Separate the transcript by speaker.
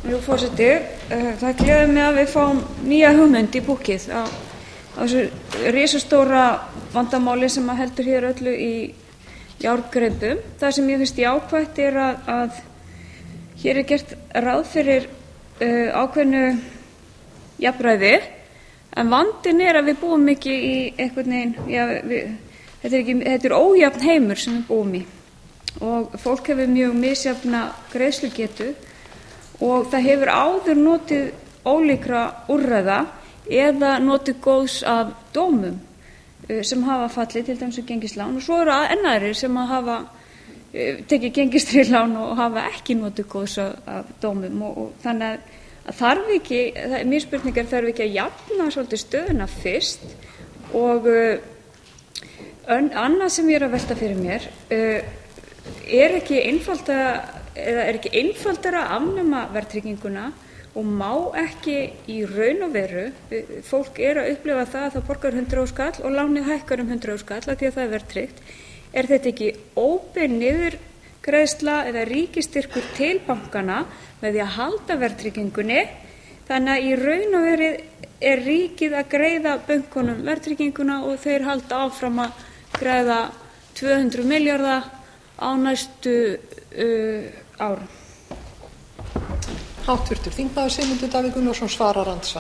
Speaker 1: Jú, forseti, það gleður mig að við fáum nýja hugmynd í búkið á þessu risastóra vandamáli sem heldur hér öllu í járngreipum. Það sem ég finnst jákvætt að hér gert ráð fyrir ákveðnu jafnræði, en vandinn að við búum ekki í einhvern veginn, þetta er ójafn heimur sem við búum í og fólk hefur mjög misjafna greiðslugetu og það hefur áður notið ólíkra úrræða eða notið góðs af dómum sem hafa fallið, til dæmis gengislán, og svo eru enn aðrir sem hafa tekið gengistryggð lán og hafa ekki notið góðs af dómum og þannig að þarf ekki, mín spurning þarf ekki að jafna svolítið stöðuna fyrst og annað sem ég að velta fyrir mér er ekki einfaldara að afnema verðtrygginguna og má ekki í raun og veru, fólk að upplifa það að það borgar 100.000 skall og lánið hækkar 100.000 skall af því að það er verðtryggt. Er þetta ekki óbein niðurgreiðsla eða ríkisstyrkur til bankana með því að halda verðtryggingunni, þannig að í raun og veru ríkið að greiða bönkunum verðtrygginguna og þeir halda áfram að greiða 200 milljarða á næstu árum?
Speaker 2: Háttvirtur þingmaður Sigmundur Davíð Gunnlaugsson svarar andsvari.